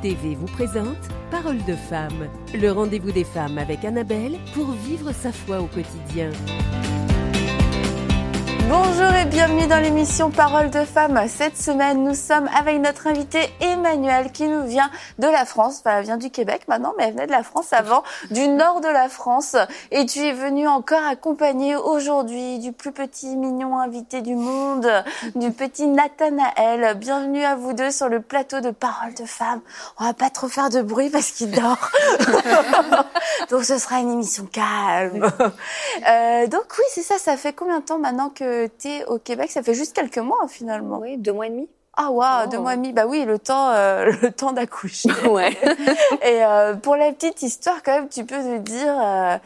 TV vous présente Parole de femme, le rendez-vous des femmes avec Annabelle pour vivre sa foi au quotidien. Bonjour et bienvenue dans l'émission Parole de femme. Cette semaine, nous sommes avec notre invitée Emmanuelle qui nous vient de la France. Enfin, elle vient du Québec maintenant, mais elle venait de la France avant, du nord de la France. Et tu es venue encore accompagnée aujourd'hui du plus petit mignon invité du monde, du petit Nathanaël. Bienvenue à vous deux sur le plateau de Parole de femme. On va pas trop faire de bruit parce qu'il dort. Donc ce sera une émission calme. Donc oui, c'est ça. Ça fait combien de temps maintenant que t'es au Québec? Ça fait juste quelques mois finalement. Oui, 2 mois et demi. Ah waouh, 2 mois et demi. Bah oui, le temps d'accoucher. Ouais. Et pour la petite histoire, quand même, tu peux nous dire,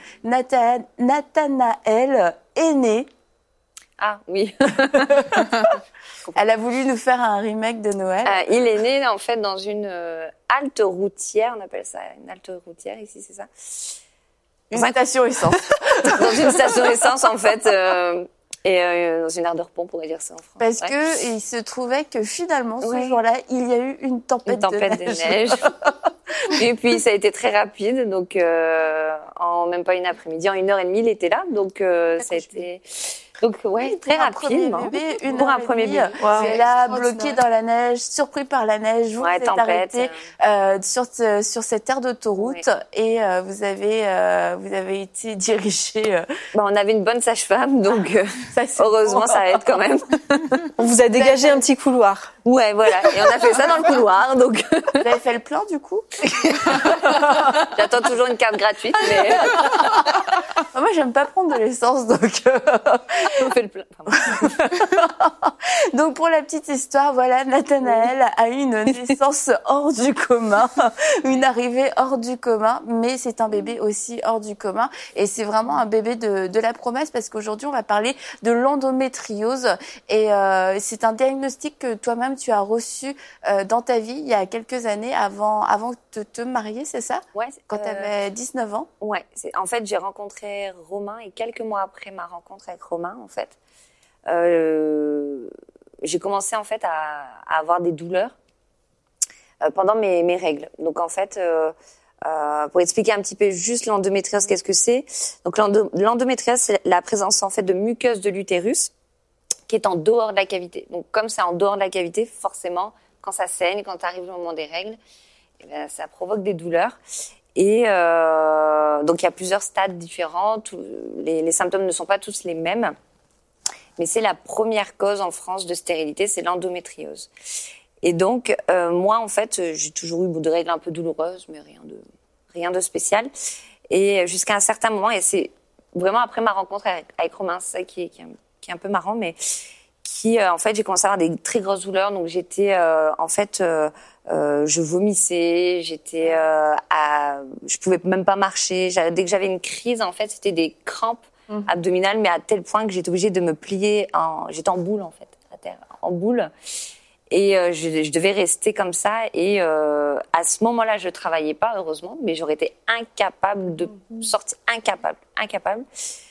Nathanaël est né. Ah oui. Elle a voulu nous faire un remake de Noël. Il est né en fait dans une halte routière, on appelle ça une halte routière ici, c'est ça. Une station essence. Dans une station essence en fait. Et dans une aire de repos, on pourrait dire ça en France. Parce que il se trouvait que finalement, ce jour-là, il y a eu une tempête de neige. Et puis, ça a été très rapide. Donc, en même pas une après-midi, en 1h30, il était là. Donc, ça a été... Donc, ouais, très rapide. Pour un premier bébé. C'est là, bloqué dans la neige, surpris par la neige. Vous êtes arrêté sur cette aire d'autoroute et vous avez été dirigé. On avait une bonne sage-femme, donc heureusement, ça aide quand même. On vous a dégagé un petit couloir. Ouais, voilà. Et on a fait ça dans le couloir, donc. Vous avez fait le plein, du coup? J'attends toujours une carte gratuite, mais. Moi, j'aime pas prendre de l'essence, donc. On fait le plein. Donc, pour la petite histoire, voilà, Nathanaël a eu une naissance hors du commun, une arrivée hors du commun, mais c'est un bébé aussi hors du commun. Et c'est vraiment un bébé de la promesse, parce qu'aujourd'hui, on va parler de l'endométriose. Et c'est un diagnostic que toi-même, tu as reçu dans ta vie il y a quelques années avant de te marier, c'est ça? Ouais. Quand tu avais 19 ans? Ouais. En fait, j'ai rencontré Romain et quelques mois après ma rencontre avec Romain, en fait, j'ai commencé en fait à avoir des douleurs pendant mes règles. Donc en fait, pour expliquer un petit peu juste l'endométriose, qu'est-ce que c'est? Donc l'endométriose, c'est la présence en fait de muqueuse de l'utérus qui est en dehors de la cavité. Donc comme c'est en dehors de la cavité, forcément, quand ça saigne, quand arrive le moment des règles, eh bien, ça provoque des douleurs. Et donc il y a plusieurs stades différents. Les symptômes ne sont pas tous les mêmes. Mais c'est la première cause en France de stérilité, c'est l'endométriose. Et donc, moi, en fait, j'ai toujours eu des règles un peu douloureuses, mais rien de spécial. Et jusqu'à un certain moment, et c'est vraiment après ma rencontre avec Romain, c'est ça qui est un peu marrant, mais en fait, j'ai commencé à avoir des très grosses douleurs. Donc, j'étais, en fait, je vomissais, je pouvais même pas marcher. Dès que j'avais une crise, en fait, c'était des crampes abdominales, mais à tel point que j'étais obligée de me plier j'étais en boule, en fait, à terre, en boule. Et je devais rester comme ça. Et à ce moment-là, je travaillais pas, heureusement, mais j'aurais été incapable de sortir, incapable.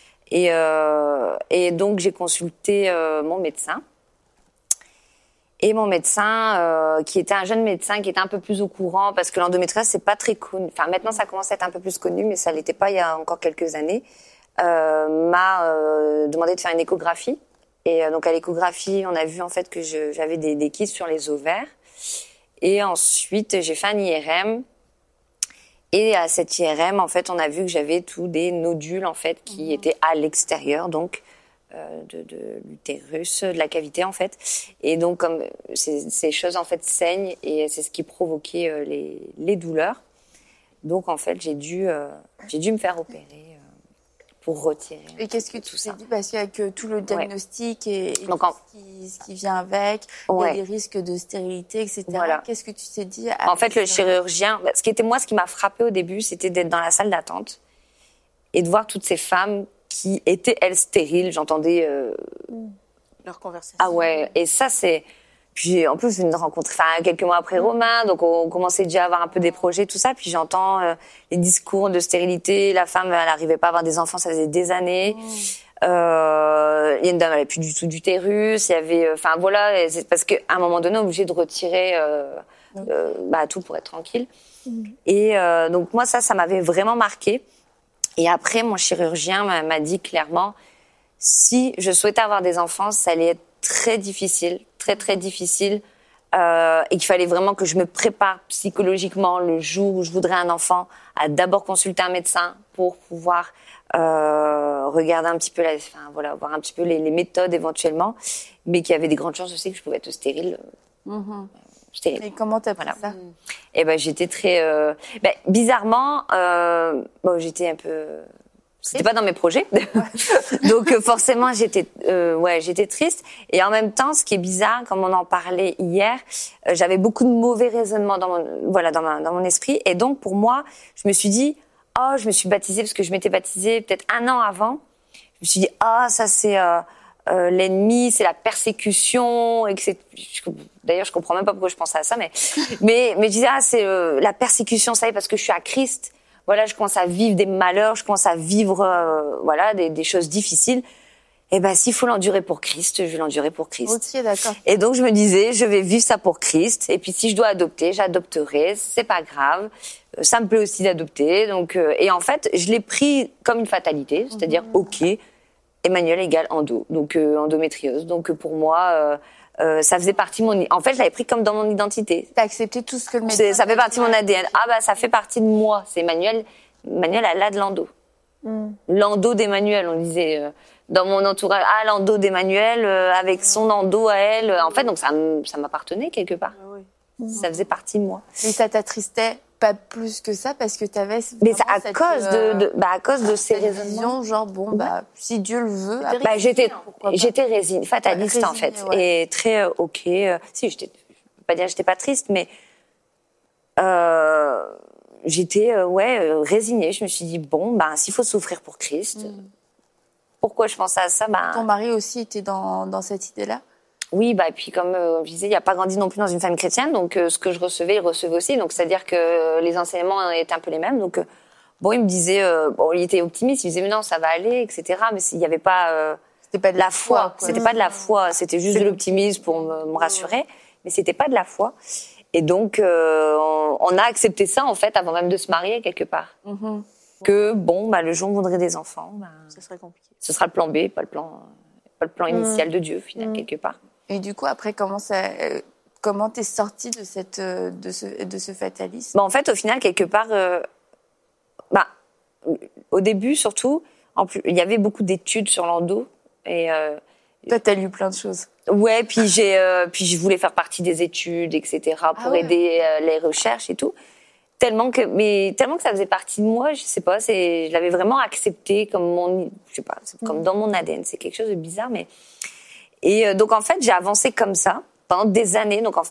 Et donc, j'ai consulté mon médecin. Et mon médecin, qui était un jeune médecin, qui était un peu plus au courant, parce que l'endométriose, c'est pas très connu. Enfin, maintenant, ça commence à être un peu plus connu, mais ça l'était pas il y a encore quelques années. M'a demandé de faire une échographie. Et donc, à l'échographie, on a vu, en fait, que j'avais des kystes sur les ovaires. Et ensuite, j'ai fait un IRM. Et à cette IRM, en fait, on a vu que j'avais tous des nodules, en fait, qui étaient à l'extérieur, donc, de l'utérus, de la cavité, en fait. Et donc, comme ces choses, en fait, saignent, et c'est ce qui provoquait les douleurs. Donc, en fait, j'ai dû me faire opérer pour retirer. Et qu'est-ce que tu t'es dit? Parce qu'avec tout le diagnostic et donc, ce qui vient avec, il y a des risques de stérilité, etc. Voilà. Qu'est-ce que tu t'es dit? En fait, le chirurgien, ce qui m'a frappé au début, c'était d'être dans la salle d'attente et de voir toutes ces femmes qui étaient, elles, stériles. J'entendais leur conversation. Ah ouais, et ça, c'est... Puis en plus, une rencontre, quelques mois après Romain, donc on commençait déjà à avoir un peu des projets, tout ça. Puis j'entends les discours de stérilité. La femme, elle n'arrivait pas à avoir des enfants, ça faisait des années. Il y a une dame, elle n'avait plus du tout d'utérus. Il y avait, voilà, c'est parce qu'à un moment donné, on est obligé de retirer tout pour être tranquille. Et donc moi ça m'avait vraiment marqué. Et après mon chirurgien m'a dit clairement, si je souhaitais avoir des enfants, ça allait être très difficile, très très difficile, et qu'il fallait vraiment que je me prépare psychologiquement le jour où je voudrais un enfant, à d'abord consulter un médecin pour pouvoir regarder un petit peu voir un petit peu les méthodes éventuellement, mais qu'il y avait des grandes chances aussi que je pouvais être stérile. Stérile. Et comment t'as pris ça? Et j'étais très bizarrement j'étais un peu, c'était pas dans mes projets. Donc forcément j'étais triste, et en même temps ce qui est bizarre, comme on en parlait hier, j'avais beaucoup de mauvais raisonnements dans mon esprit, et donc pour moi je me suis dit je me suis baptisée parce que je m'étais baptisée peut-être 1 an avant. Je me suis dit ça c'est l'ennemi, c'est la persécution, et que d'ailleurs je comprends même pas pourquoi je pensais à ça, mais je disais c'est la persécution, ça y est, parce que je suis à Christ. Voilà, je commence à vivre des malheurs, je commence à vivre des choses difficiles. Et s'il faut l'endurer pour Christ, je vais l'endurer pour Christ. Ok, d'accord. Et donc je me disais, je vais vivre ça pour Christ. Et puis si je dois adopter, j'adopterai. C'est pas grave. Ça me plaît aussi d'adopter. Donc et en fait, je l'ai pris comme une fatalité, c'est-à-dire ok, Emmanuel égale endo, donc endométriose. Donc pour moi, ça faisait partie de mon. En fait, je l'avais pris comme dans mon identité. T'as accepté tout ce que le médecin. Ça fait partie de mon ADN. Ça fait partie de moi. C'est Emmanuel. Emmanuel, elle a de l'endo. L'endo d'Emmanuel, on disait dans mon entourage. L'endo d'Emmanuel avec son endo à elle. En fait, donc ça m'appartenait quelque part. Ça faisait partie de moi. Et ça t'attristait pas plus que ça, parce que t'avais. Mais c'est à cause de ces raisonnements. Genre si Dieu le veut. J'étais fataliste en fait, et très si je peux pas dire que j'étais pas triste, mais j'étais résignée. Je me suis dit s'il faut souffrir pour Christ, pourquoi je pensais à ça? Ton mari aussi était dans cette idée-là? Oui, et puis comme je disais, il n'a pas grandi non plus dans une famille chrétienne, donc ce que je recevais, il recevait aussi. Donc c'est-à-dire que les enseignements étaient un peu les mêmes. Donc il me disait, il était optimiste, il disait mais non, ça va aller, etc. Mais il n'y avait pas, c'était pas de la foi. C'était pas de la foi, c'était juste de l'optimisme pour me rassurer, mais c'était pas de la foi. Et donc on a accepté ça en fait avant même de se marier quelque part. Que le jour où on voudrait des enfants, ce serait compliqué. Ce sera le plan B, pas le plan initial de Dieu, finalement, quelque part. Et du coup, après, comment t'es sortie de ce fatalisme? En fait, au final, quelque part, au début, surtout, il y avait beaucoup d'études sur l'endo. Et toi, t'as lu plein de choses. Ouais, puis je voulais faire partie des études, etc., pour aider les recherches et tout. Tellement que ça faisait partie de moi, je sais pas, je l'avais vraiment accepté comme comme dans mon ADN. C'est quelque chose de bizarre, mais. Et donc en fait, j'ai avancé comme ça pendant des années. Donc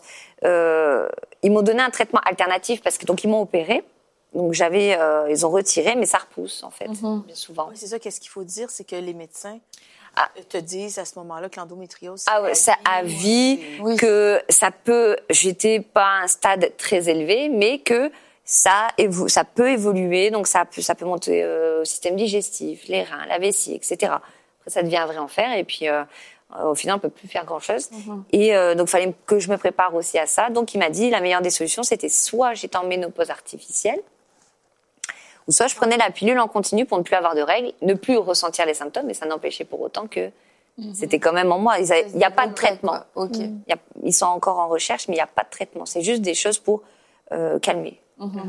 ils m'ont donné un traitement alternatif parce que donc ils m'ont opéré. Donc ils ont retiré, mais ça repousse en fait, bien souvent. Oui, c'est ça. Qu'est-ce qu'il faut dire, c'est que les médecins te disent à ce moment-là que l'endométriose, c'est à vie, que ça peut. J'étais pas à un stade très élevé, mais que ça peut évoluer. Donc ça peut monter au système digestif, les reins, la vessie, etc. Après, ça devient un vrai enfer. Et puis au final, on peut plus faire grand-chose. Et donc, il fallait que je me prépare aussi à ça. Donc, il m'a dit, la meilleure des solutions, c'était soit j'étais en ménopause artificielle, ou soit je prenais la pilule en continu pour ne plus avoir de règles, ne plus ressentir les symptômes, mais ça n'empêchait pour autant que c'était quand même en moi. Il n'y a pas de traitement. Ils sont encore en recherche, mais il n'y a pas de traitement. C'est juste des choses pour calmer.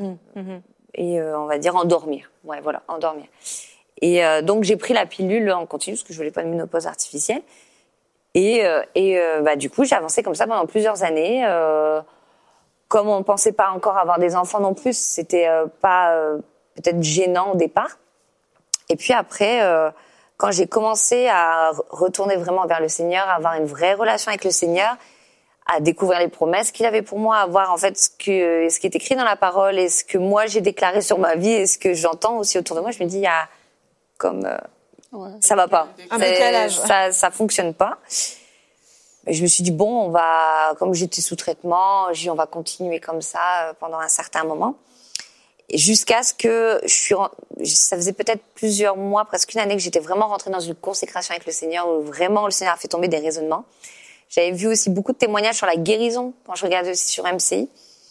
Et on va dire endormir. Ouais, voilà, endormir. Et donc, j'ai pris la pilule en continu, parce que je voulais pas de ménopause artificielle. Et du coup, j'ai avancé comme ça pendant plusieurs années. Comme on pensait pas encore avoir des enfants non plus, c'était pas peut-être gênant au départ. Et puis après, quand j'ai commencé à retourner vraiment vers le Seigneur, à avoir une vraie relation avec le Seigneur, à découvrir les promesses qu'il avait pour moi, à voir en fait ce qui est écrit dans la parole et ce que moi j'ai déclaré sur ma vie et ce que j'entends aussi autour de moi, je me dis il y a comme ça va pas, ça fonctionne pas. Et je me suis dit bon, comme j'étais sous traitement, on va continuer comme ça pendant un certain moment, et jusqu'à ce que ça faisait peut-être plusieurs mois, presque une année, que j'étais vraiment rentrée dans une consécration avec le Seigneur, où vraiment le Seigneur a fait tomber des raisonnements. J'avais vu aussi beaucoup de témoignages sur la guérison quand je regardais aussi sur MCI.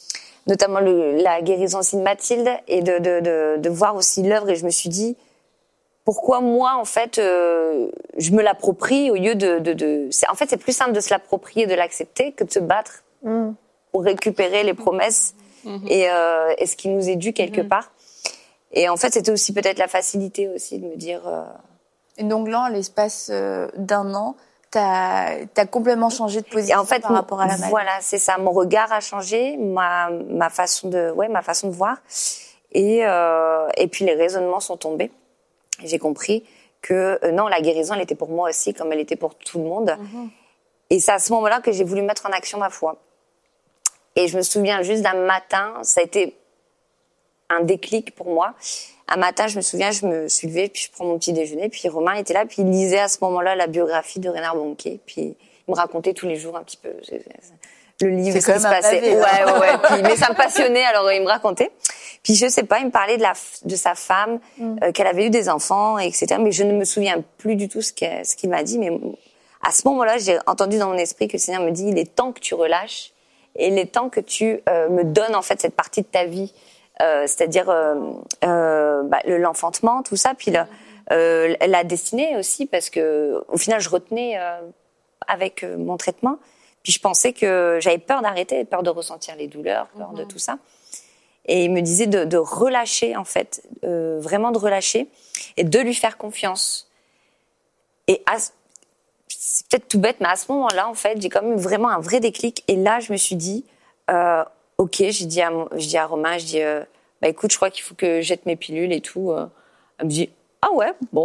notamment la guérison aussi de Mathilde et de voir aussi l'œuvre. Et je me suis dit, pourquoi moi, en fait, je me l'approprie au lieu en fait, c'est plus simple de se l'approprier, de l'accepter, que de se battre pour récupérer les promesses et ce qui nous est dû quelque part. Et en fait, c'était aussi peut-être la facilité aussi de me dire... Et donc là, en l'espace d'1 an, t'as complètement changé de position et en fait, par rapport à la maladie. Voilà, c'est ça. Mon regard a changé, ma façon de voir. Et puis les raisonnements sont tombés. J'ai compris que non, la guérison, elle était pour moi aussi, comme elle était pour tout le monde. Et c'est à ce moment-là que j'ai voulu mettre en action ma foi. Et je me souviens juste d'un matin, ça a été un déclic pour moi. Un matin, je me souviens, je me suis levée, puis je prends mon petit déjeuner, puis Romain était là, puis il lisait à ce moment-là la biographie de Reinhard Bonnke, puis il me racontait tous les jours un petit peu le livre, ce qui se passait. Ouais. Mais ça me passionnait, alors il me racontait. Puis je sais pas, il me parlait de sa femme, qu'elle avait eu des enfants, etc. Mais je ne me souviens plus du tout ce qu'il m'a dit. Mais à ce moment-là, j'ai entendu dans mon esprit que le Seigneur me dit, il est temps que tu relâches, et il est temps que tu me donnes en fait cette partie de ta vie. C'est-à-dire l'enfantement, tout ça, puis la destinée aussi, parce que au final, je retenais avec mon traitement, puis je pensais que j'avais peur d'arrêter, peur de ressentir les douleurs, peur de tout ça. Et il me disait de relâcher, en fait, vraiment de relâcher, et de lui faire confiance. Et c'est peut-être tout bête, mais à ce moment-là, en fait, j'ai quand même vraiment un vrai déclic, et là, je me suis dit... ok, je dis à Romain, écoute, je crois qu'il faut que je jette mes pilules et tout. Elle me dit, ah ouais, bon.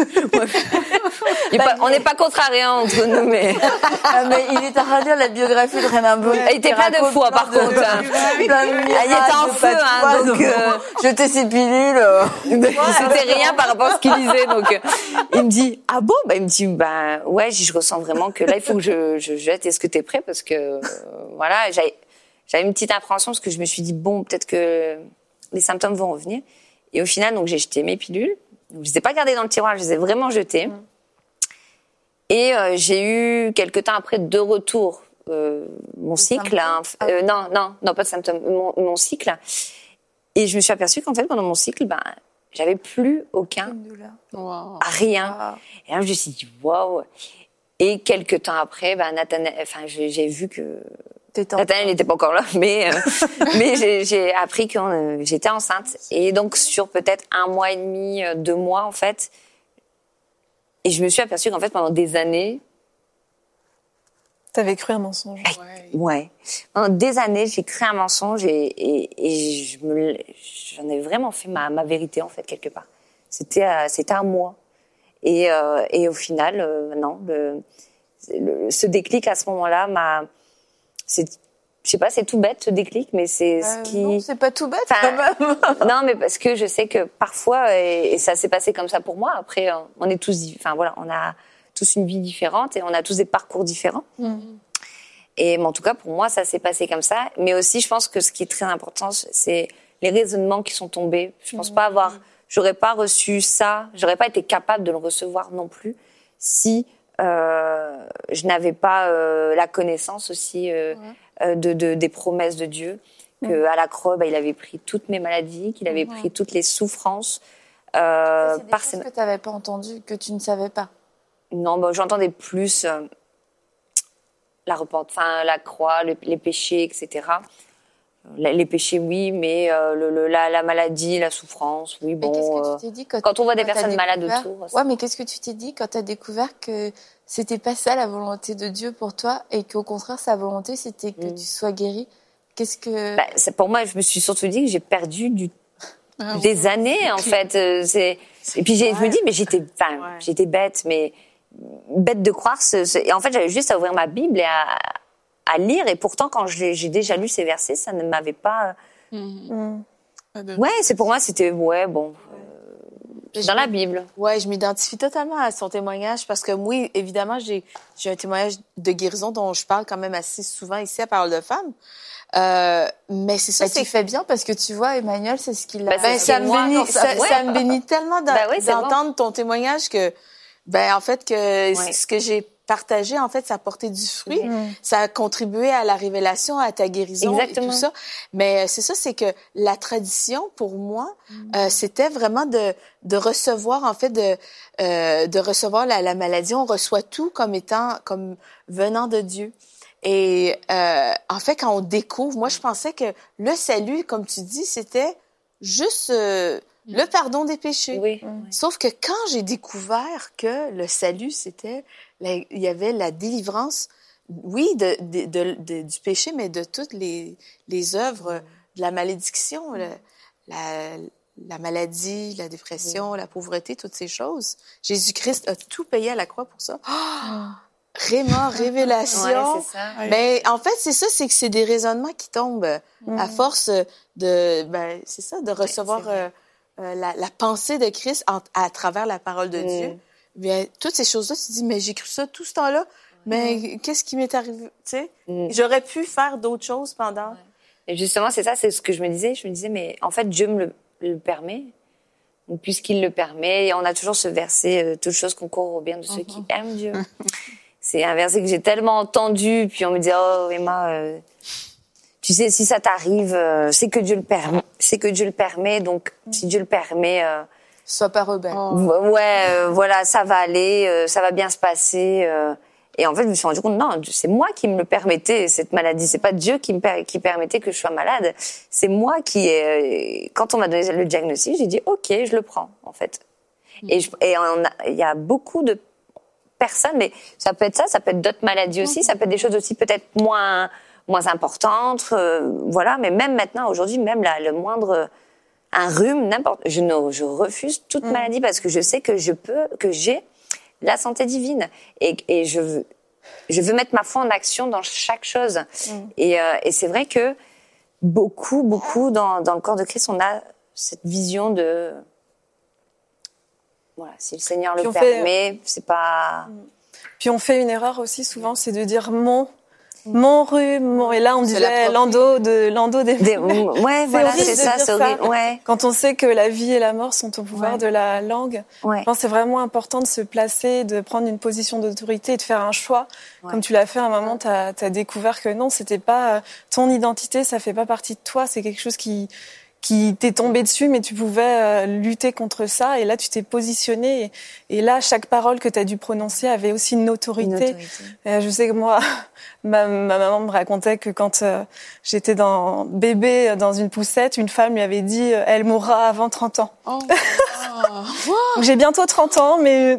On n'est pas contrariés entre nous, mais... mais il est en train de lire la biographie de Reinhard Bonnke. Il était plein de foi, par contre. Il était en feu, donc... Jeter ses pilules. C'était rien par rapport à ce qu'il disait, donc... Il me dit, ah bon? Il me dit, ouais, je ressens vraiment que là, il faut que je jette. Est-ce que t'es prêt? Parce que, voilà, j'avais une petite appréhension parce que je me suis dit, bon, peut-être que les symptômes vont revenir. Et au final, donc, j'ai jeté mes pilules. Je ne les ai pas gardées dans le tiroir, je les ai vraiment jetées. Et j'ai eu, quelques temps après, de retour mon cycle. Non, pas de symptômes. Mon cycle. Et je me suis aperçue qu'en fait, pendant mon cycle, j'avais plus aucun... Rien. Wow. Et là, je me suis dit, waouh. Et quelques temps après, j'ai vu que... Nathanaël n'était pas encore là, mais j'ai appris que j'étais enceinte. Et donc, sur peut-être 1 mois et demi, 2 mois, en fait, et je me suis aperçue qu'en fait, pendant des années... T'avais cru un mensonge. Ouais. Pendant des années, j'ai cru un mensonge et j'en ai vraiment fait ma vérité, en fait, quelque part. C'était à moi. Et au final, non, ce déclic à ce moment-là je sais pas, c'est tout bête ce déclic, mais c'est ce qui... Non, c'est pas tout bête quand même. Non, mais parce que je sais que parfois, et ça s'est passé comme ça pour moi, après, on est tous... Enfin voilà, on a tous une vie différente et on a tous des parcours différents. Et en tout cas, pour moi, ça s'est passé comme ça. Mais aussi, je pense que ce qui est très important, c'est les raisonnements qui sont tombés. Je pense pas j'aurais pas reçu ça, j'aurais pas été capable de le recevoir non plus si... je n'avais pas la connaissance aussi des promesses de Dieu, qu'à la croix, il avait pris toutes mes maladies, qu'il avait pris toutes les souffrances. C'est des choses que tu n'avais pas entendues, que tu ne savais pas. Non, j'entendais plus la croix, les péchés, etc. Les péchés, oui, mais la maladie, la souffrance, oui, bon. Qu'est-ce que tu t'es dit quand on voit des personnes malades autour. Ouais, mais qu'est-ce que tu t'es dit quand tu as découvert que c'était pas ça la volonté de Dieu pour toi et qu'au contraire, sa volonté, c'était que tu sois guérie? Qu'est-ce que... Pour moi, je me suis surtout dit que j'ai perdu des années, en fait. Et puis, je me dis, mais j'étais bête, mais bête de croire. Et en fait, j'avais juste à ouvrir ma Bible et à lire, et pourtant quand j'ai déjà lu ces versets, ça ne m'avait pas... Ouais, pour moi c'était dans la Bible. Ouais, je m'identifie totalement à son témoignage parce que moi, évidemment, j'ai un témoignage de guérison dont je parle quand même assez souvent ici à Parole de Femmes. Mais c'est ça, tu fais bien parce que tu vois, Emmanuel, c'est ce qu'il a. Ça me bénit tellement d'entendre ton témoignage que, en fait, que ce que j'ai partagé, en fait, ça a porté du fruit. Ça a contribué à la révélation, à ta guérison et tout ça. Mais c'est ça, c'est que la tradition, pour moi, c'était vraiment de recevoir, en fait, de recevoir la maladie. On reçoit tout comme venant de Dieu. Et en fait, quand on découvre, moi, je pensais que le salut, comme tu dis, c'était juste le pardon des péchés. Oui. Sauf que quand j'ai découvert que le salut, c'était... il y avait la délivrance, oui, du péché, mais de toutes les œuvres de la malédiction, la maladie, la dépression, la pauvreté, toutes ces choses. Jésus-Christ a tout payé à la croix pour ça. Vraiment, révélation. Ouais, c'est ça. Mais en fait, c'est ça, c'est que c'est des raisonnements qui tombent à force de recevoir la pensée de Christ à travers la parole de Dieu. Bien, toutes ces choses-là, tu te dis, mais j'ai cru ça tout ce temps-là, mais qu'est-ce qui m'est arrivé, tu sais? J'aurais pu faire d'autres choses pendant. Et justement, c'est ça, c'est ce que je me disais. Je me disais, mais en fait, Dieu me le permet. Donc, puisqu'il le permet, et on a toujours ce verset, toutes choses concourent au bien de ceux qui aiment Dieu. C'est un verset que j'ai tellement entendu, puis on me dit, oh, Emma, tu sais, si ça t'arrive, c'est que Dieu le permet. C'est que Dieu le permet, donc si Dieu le permet... Sois pas rebelle. Voilà, ça va aller, ça va bien se passer. Et en fait, je me suis rendu compte, non, c'est moi qui me le permettais, cette maladie. C'est pas Dieu qui permettait que je sois malade. C'est moi quand on m'a donné le diagnostic, j'ai dit, OK, je le prends, en fait. Et il y a beaucoup de personnes, mais ça peut être ça peut être d'autres maladies aussi, ça peut être des choses aussi peut-être moins importantes, voilà. Mais même maintenant, aujourd'hui, même le moindre... un rhume, je refuse toute maladie parce que je sais que j'ai la santé divine et je veux mettre ma foi en action dans chaque chose. Et c'est vrai que beaucoup dans le corps de Christ, on a cette vision de voilà, si le Seigneur le permet, c'est pas. Puis on fait une erreur aussi souvent, c'est de dire mon rhume, et là on disait l'endo des ouais, voilà, c'est ça, c'est horrible. Ouais. Quand on sait que la vie et la mort sont au pouvoir de la langue, je pense que c'est vraiment important de se placer, de prendre une position d'autorité et de faire un choix. Comme tu l'as fait à un moment, t'as découvert que non, c'était pas ton identité, ça fait pas partie de toi, c'est quelque chose qui t'est tombé dessus, mais tu pouvais lutter contre ça. Et là, tu t'es positionné. Et là, chaque parole que tu as dû prononcer avait aussi une autorité. Je sais que moi, ma maman me racontait que quand j'étais bébé dans une poussette, une femme lui avait dit « Elle mourra avant 30 ans. » Donc, j'ai bientôt 30 ans, mais...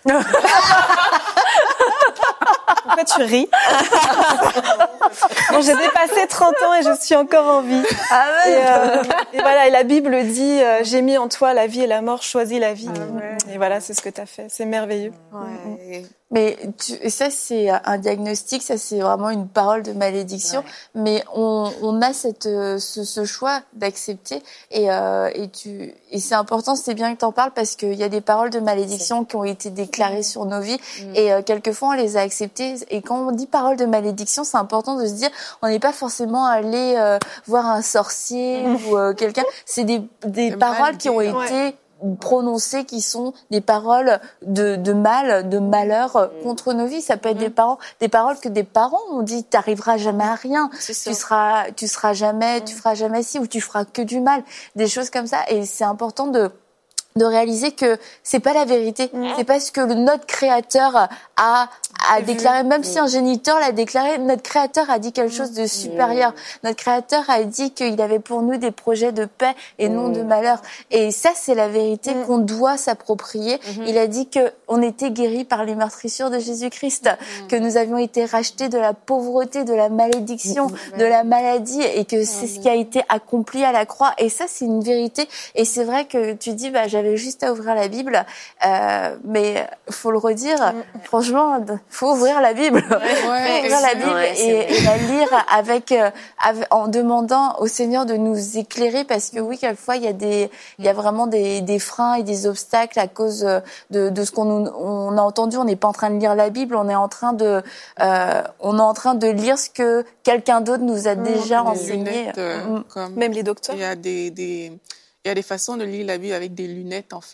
Pourquoi tu ris? Bon, j'ai dépassé 30 ans et je suis encore en vie. Et voilà, et la Bible dit j'ai mis en toi la vie et la mort, choisis la vie. Et voilà, c'est ce que tu as fait. C'est merveilleux. Mais ça, c'est un diagnostic, ça, c'est vraiment une parole de malédiction. Mais on a ce choix d'accepter. Et c'est important, c'est bien que tu en parles parce qu'il y a des paroles de malédiction qui ont été déclarées sur nos vies. Et quelquefois, on les a acceptées. Et quand on dit parole de malédiction, c'est important de se dire, on n'est pas forcément allé voir un sorcier ou quelqu'un. C'est des paroles qui ont été prononcées, qui sont des paroles de mal, de malheur contre nos vies. Ça peut être des paroles que des parents ont dit, t'arriveras jamais à rien, tu seras jamais, tu feras jamais ci, ou tu feras que du mal, des choses comme ça. Et c'est important de réaliser que c'est pas la vérité, c'est pas ce que notre créateur a déclaré, même si un géniteur l'a déclaré, notre créateur a dit quelque chose de supérieur. Notre créateur a dit qu'il avait pour nous des projets de paix et non de malheur. Et ça, c'est la vérité qu'on doit s'approprier. Il a dit que on était guéris par les meurtrissures de Jésus-Christ, que nous avions été rachetés de la pauvreté, de la malédiction, de la maladie, et que c'est ce qui a été accompli à la croix. Et ça, c'est une vérité. Et c'est vrai que tu dis, j'avais juste à ouvrir la Bible, mais faut le redire, franchement, faut ouvrir la Bible, faut ouvrir la Bible et la lire en demandant au Seigneur de nous éclairer, parce que oui, quelquefois il y a vraiment des freins et des obstacles à cause de ce on a entendu. On n'est pas en train de lire la Bible, on est en train de lire ce que quelqu'un d'autre nous a déjà enseigné. Même les docteurs. Il y a des façons de lire la Bible avec des lunettes, en fait.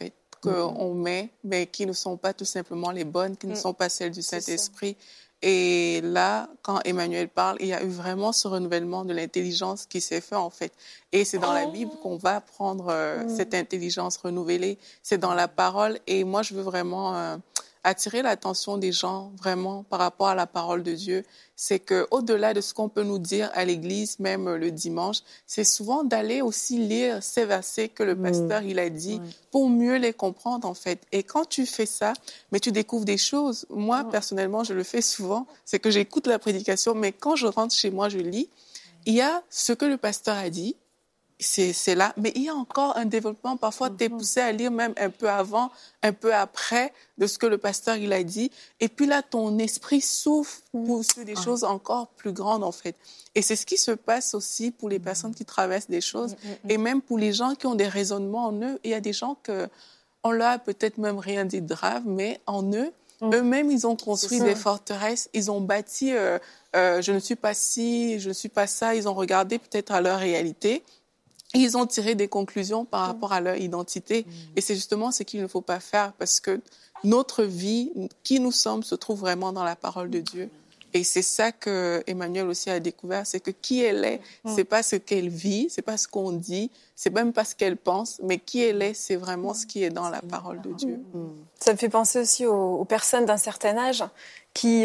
qu'on met, mais qui ne sont pas tout simplement les bonnes, qui ne sont pas celles du Saint-Esprit. Et là, quand Emmanuel parle, il y a eu vraiment ce renouvellement de l'intelligence qui s'est fait, en fait. Et c'est dans la Bible qu'on va prendre cette intelligence renouvelée. C'est dans la parole. Et moi, je veux vraiment attirer l'attention des gens, vraiment, par rapport à la parole de Dieu. C'est qu'au-delà de ce qu'on peut nous dire à l'église, même le dimanche, c'est souvent d'aller aussi lire ces versets que le pasteur, il a dit, pour mieux les comprendre, en fait. Et quand tu fais ça, mais tu découvres des choses. Moi, personnellement, je le fais souvent. C'est que j'écoute la prédication, mais quand je rentre chez moi, je lis. Il y a ce que le pasteur a dit, c'est là, mais il y a encore un développement. Parfois, tu es poussé à lire même un peu avant, un peu après de ce que le pasteur il a dit. Et puis là, ton esprit s'ouvre sur des choses encore plus grandes, en fait. Et c'est ce qui se passe aussi pour les personnes qui traversent des choses et même pour les gens qui ont des raisonnements en eux. Il y a des gens on leur a peut-être même rien dit de grave, mais en eux, eux-mêmes, ils ont construit des forteresses, ils ont bâti je ne suis pas ci, je ne suis pas ça. Ils ont regardé peut-être à leur réalité. Ils ont tiré des conclusions par rapport à leur identité. Et c'est justement ce qu'il ne faut pas faire parce que notre vie, qui nous sommes, se trouve vraiment dans la parole de Dieu. Et c'est ça que Emmanuel aussi a découvert, c'est que qui elle est, c'est pas ce qu'elle vit, c'est pas ce qu'on dit, c'est même pas ce qu'elle pense, mais qui elle est, c'est vraiment ce qui est dans la parole de Dieu. Ça me fait penser aussi aux personnes d'un certain âge qui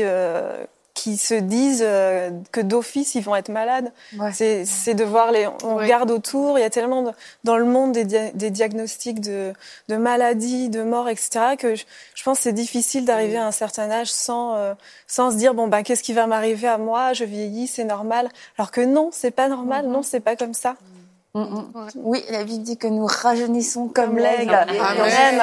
se disent que d'office ils vont être malades. C'est de voir on regarde autour, il y a tellement dans le monde des diagnostics de maladies, de morts, etc. que je pense que c'est difficile d'arriver à un certain âge sans se dire qu'est-ce qui va m'arriver à moi, je vieillis, c'est normal. Alors que non, c'est pas normal, non, c'est pas comme ça. Oui, la Bible dit que nous rajeunissons comme l'aigle. Amen.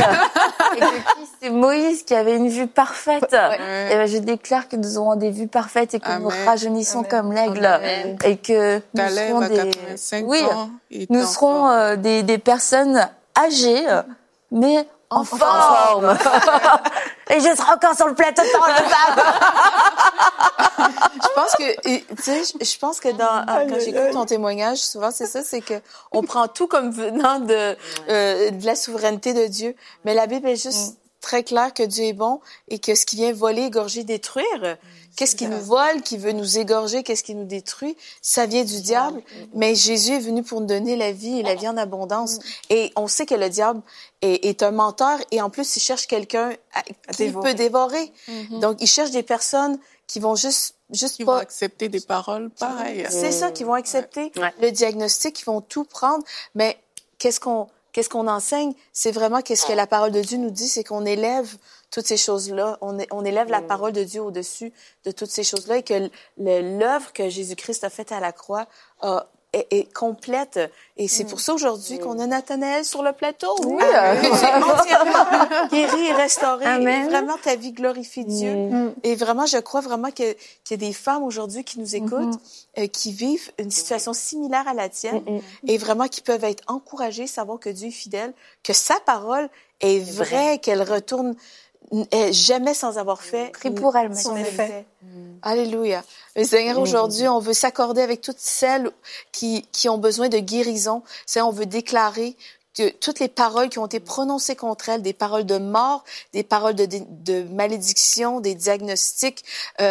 Et que c'est Moïse qui avait une vue parfaite. Et je déclare que nous aurons des vues parfaites et que nous rajeunissons comme l'aigle. Et que nous serons des personnes âgées, mais en forme. Et je serai encore sur le plateau de Parole de Femme. Je pense que quand j'écoute ton témoignage, souvent c'est ça, c'est que on prend tout comme venant de la souveraineté de Dieu. Mais la Bible est juste très claire que Dieu est bon et que ce qui vient voler, égorger, détruire, qu'est-ce qui nous vole, qui veut nous égorger, qu'est-ce qui nous détruit, ça vient du diable. Mais Jésus est venu pour nous donner la vie et la vie en abondance. Et on sait que le diable est un menteur et en plus, il cherche quelqu'un qui peut dévorer. Donc, il cherche des personnes qui vont juste qui vont accepter des paroles pareilles. C'est ça, qui vont accepter le diagnostic, qui vont tout prendre. Mais qu'est-ce qu'on enseigne? C'est vraiment qu'est-ce que la parole de Dieu nous dit, c'est qu'on élève toutes ces choses-là. On élève la parole de Dieu au-dessus de toutes ces choses-là et que l'œuvre que Jésus-Christ a faite à la croix est complète. Et c'est pour ça aujourd'hui qu'on a Nathanaël sur le plateau. Oui. Que tu es entièrement guéri et restauré. Amen. Et vraiment, ta vie glorifie Dieu. Et vraiment, je crois vraiment qu'il y a des femmes aujourd'hui qui nous écoutent, qui vivent une situation similaire à la tienne et vraiment qui peuvent être encouragées, savoir que Dieu est fidèle, que sa parole est vraie, qu'elle retourne jamais sans avoir fait pour elle son effet. Alléluia. Mais Seigneur, aujourd'hui, on veut s'accorder avec toutes celles qui ont besoin de guérison. Seigneur, on veut déclarer que toutes les paroles qui ont été prononcées contre elles, des paroles de mort, des paroles de malédiction, des diagnostics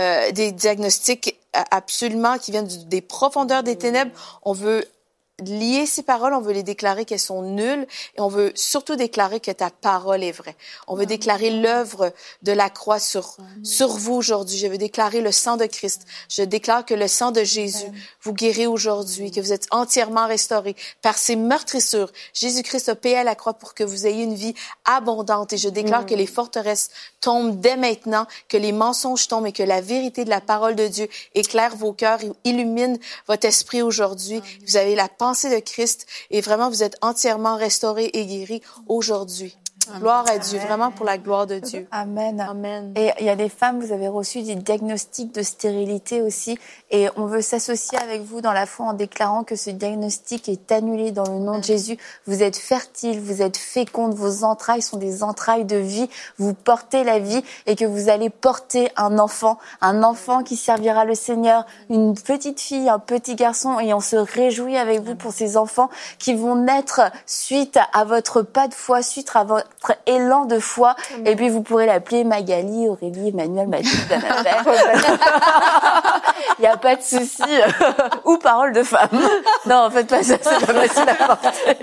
absolument qui viennent des profondeurs des ténèbres, on veut lier ces paroles, on veut les déclarer qu'elles sont nulles et on veut surtout déclarer que ta parole est vraie. On veut déclarer l'œuvre de la croix sur vous aujourd'hui. Je veux déclarer le sang de Christ. Je déclare que le sang de Jésus vous guérit aujourd'hui, que vous êtes entièrement restaurés par ses meurtrissures. Jésus-Christ a payé à la croix pour que vous ayez une vie abondante et je déclare que les forteresses tombent dès maintenant, que les mensonges tombent et que la vérité de la parole de Dieu éclaire vos cœurs et illumine votre esprit aujourd'hui. Vous avez la pensée de Christ et vraiment vous êtes entièrement restaurés et guéris aujourd'hui. Gloire à Dieu, vraiment pour la gloire de Dieu. Amen. Amen. Et il y a des femmes, vous avez reçu des diagnostics de stérilité aussi, et on veut s'associer avec vous dans la foi en déclarant que ce diagnostic est annulé dans le nom de Jésus. Vous êtes fertile, vous êtes féconde, vos entrailles sont des entrailles de vie, vous portez la vie et que vous allez porter un enfant qui servira le Seigneur, une petite fille, un petit garçon, et on se réjouit avec vous pour ces enfants qui vont naître suite à votre pas de foi, suite à votre élan de foi. Et puis vous pourrez l'appeler Magali, Aurélie, Emmanuel, Mathilde, Annabelle. Il n'y a pas de souci. Ou parole de femme. Non, en fait, pas ça, c'est pas facile à porter.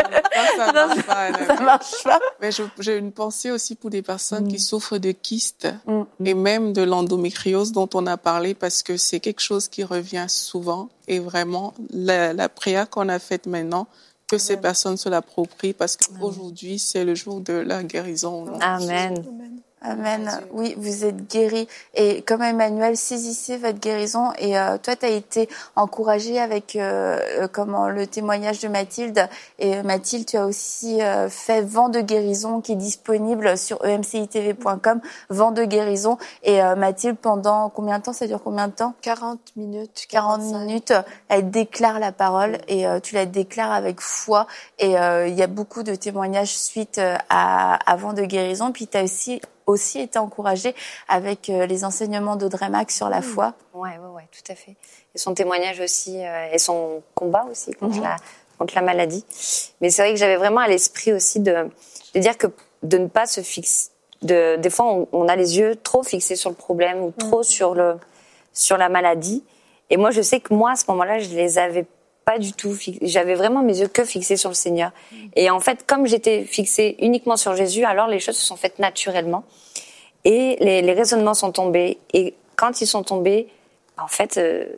Ça marche pas. Mais j'ai une pensée aussi pour des personnes qui souffrent de kystes et même de l'endométriose dont on a parlé, parce que c'est quelque chose qui revient souvent, et vraiment la prière qu'on a faite maintenant, que ces personnes se l'approprient, parce qu'aujourd'hui c'est le jour de la guérison. Amen. Amen. Oui, vous êtes guéris. Et comme Emmanuel, saisissez votre guérison. Et toi, tu as été encouragée avec le témoignage de Mathilde. Et Mathilde, tu as aussi fait Vent de guérison qui est disponible sur emcitv.com. Vent de guérison. Et Mathilde, pendant combien de temps? Ça dure combien de temps? 40 minutes. 40 minutes. Elle déclare la parole et tu la déclares avec foi. Et il y a beaucoup de témoignages suite à Vent de guérison. Puis tu as aussi été encouragée avec les enseignements d'Audrey Max sur la foi. Ouais, tout à fait. Et son témoignage aussi, et son combat aussi contre la maladie. Mais c'est vrai que j'avais vraiment à l'esprit aussi de dire que de ne pas se fixer. Des fois, on a les yeux trop fixés sur le problème ou trop sur la maladie. Et moi, je sais que moi, à ce moment-là, je les avais pas du tout fixés. J'avais vraiment mes yeux que fixés sur le Seigneur. Et en fait, comme j'étais fixée uniquement sur Jésus, alors les choses se sont faites naturellement. Et les raisonnements sont tombés. Et quand ils sont tombés, en fait,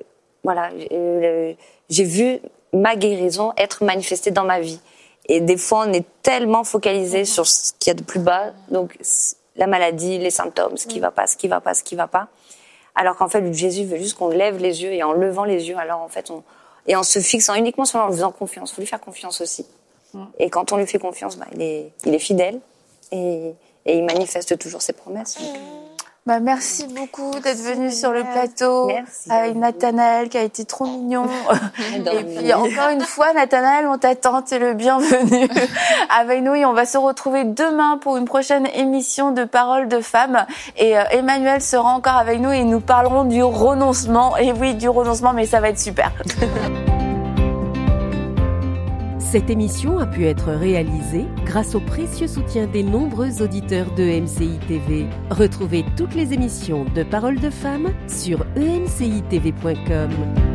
j'ai vu ma guérison être manifestée dans ma vie. Et des fois, on est tellement focalisé sur ce qu'il y a de plus bas. Donc, la maladie, les symptômes, ce qui va pas. Alors qu'en fait, Jésus veut juste qu'on lève les yeux. Et en levant les yeux, alors en fait, et en se fixant uniquement sur lui, en lui faisant confiance. Il faut lui faire confiance aussi. Et quand on lui fait confiance, il est fidèle et il manifeste toujours ses promesses. Merci beaucoup d'être venu sur le plateau. Merci. Avec Nathanaël qui a été trop mignon. Et puis encore une fois, Nathanaël, on t'attend, t'es le bienvenu avec nous. Et on va se retrouver demain pour une prochaine émission de Paroles de Femmes. Et Emmanuel sera encore avec nous et nous parlerons du renoncement. Et oui, du renoncement, mais ça va être super. Cette émission a pu être réalisée grâce au précieux soutien des nombreux auditeurs de MCI TV. Retrouvez toutes les émissions de Paroles de Femmes sur emcitv.com.